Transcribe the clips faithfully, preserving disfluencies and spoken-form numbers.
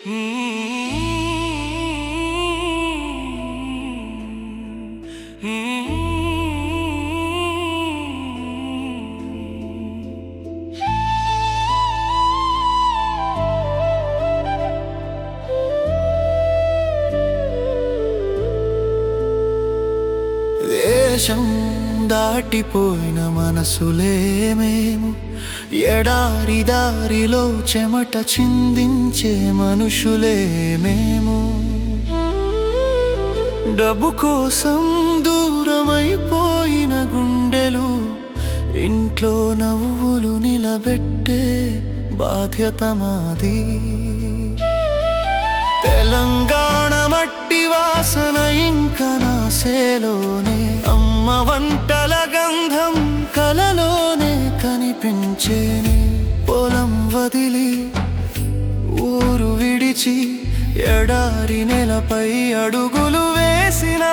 దేశం దాటిపోయిన మనసులే మేము, ఎడారి దారిలో చెమట చిందించే మనుషులే మేము. డబ్బు కోసం దూరమైపోయిన గుండెలు, ఇంట్లో నవ్వులు నిలబెట్టే బాధ్యత మాది. తెలంగాణ మట్టి వాసన ఇంకా నాసేలోనే, అమ్మ వంటల గంధం కలలోనే కనిపించేనే. పొలం వదిలి ఊరు విడిచి ఎడారి నెలపై అడుగులు వేసినా,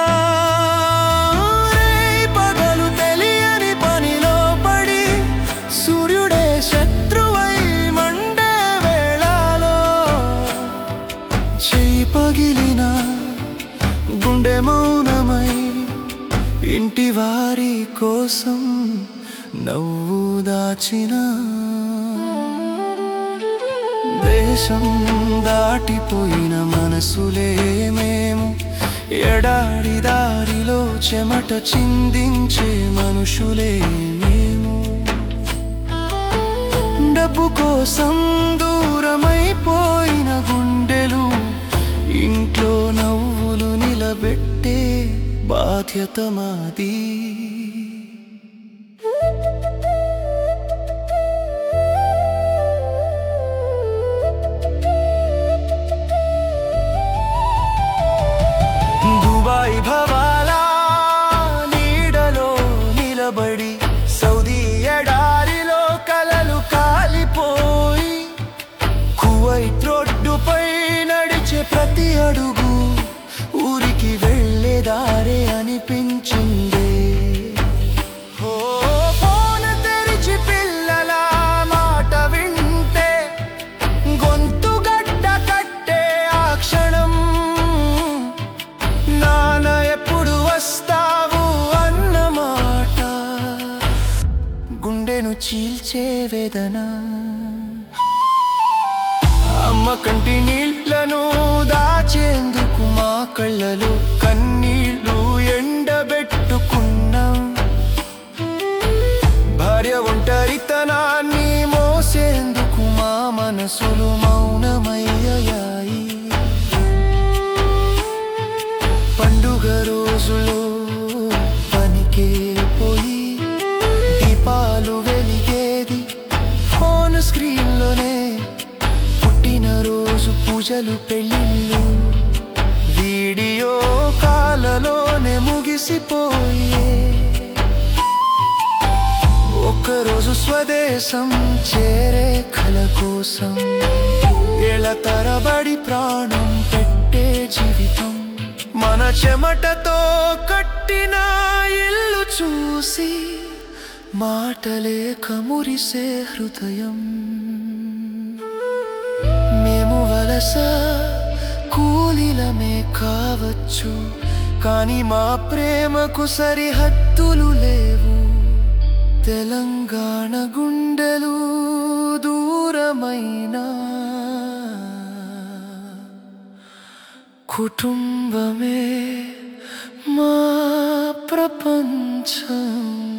పగలు తెలియని పనిలో పడి సూర్యుడే శత్రువై మండే వేళలో, చెయ్యి పగిలిన గుండె మౌనమై ఇంటి వారి కోసం నవ్వు దాచిన. దేశం దాటిపోయిన మనసులే మేము, ఎడారి దారిలో చెమట చిందించే మనుషులే మేము. డబ్బు కోసం దూరమైపోయిన గుండెలు, ఇంట్లో నవ్వులు నిలబెట్టే బాధ్యత మాది. దుబాయ్ భవాల నీడలో నిలబడి, సౌదీ ఎడారిలో కలలు కాలిపోయి, కువైట్ రోడ్డుపై నడిచే ప్రతి అడుగు ఊరికి వెళ్ళే దారే అనిపించిందే. ఫోన్ తెరిచి పిల్లల మాట వింటే గొంతు గడ్డ కట్టే ఆ క్షణం, నాన్న ఎప్పుడు వస్తావు అన్న మాట గుండెను చీల్చే వేదన. అమ్మ కంటి నీళ్లను దాచేందుకు మా కళ్ళలో కన్నీళ్లు ఎండబెట్టుకున్నాం. భార్య ఒంటరితనాన్ని మోసేందుకు మా మనసులు మౌనమయ్యాయి. పండుగ రోజులో పనికే పోయి దీపాలు వెలిగేది ఫోన్ స్క్రీన్లోనే. పుట్టినరోజు పూజలు పెళ్ళిళ్ళు వీడియో కాలలోనే ముగిసిపోయే. ఒక్కరోజు స్వదేశం చేరే కల కోసం ఏళ్ళ తరబడి ప్రాణం పెట్టే జీవితం. మన చెమటతో కట్టిన ఇల్లు చూసి మాటలేక మురిసే హృదయం. మేము వలస కూలీలమే కావచ్చు, కానీ మా ప్రేమకు సరిహద్దులు లేవు. తెలంగాణ గుండెలు దూరమైనా కుటుంబమే మా ప్రపంచం.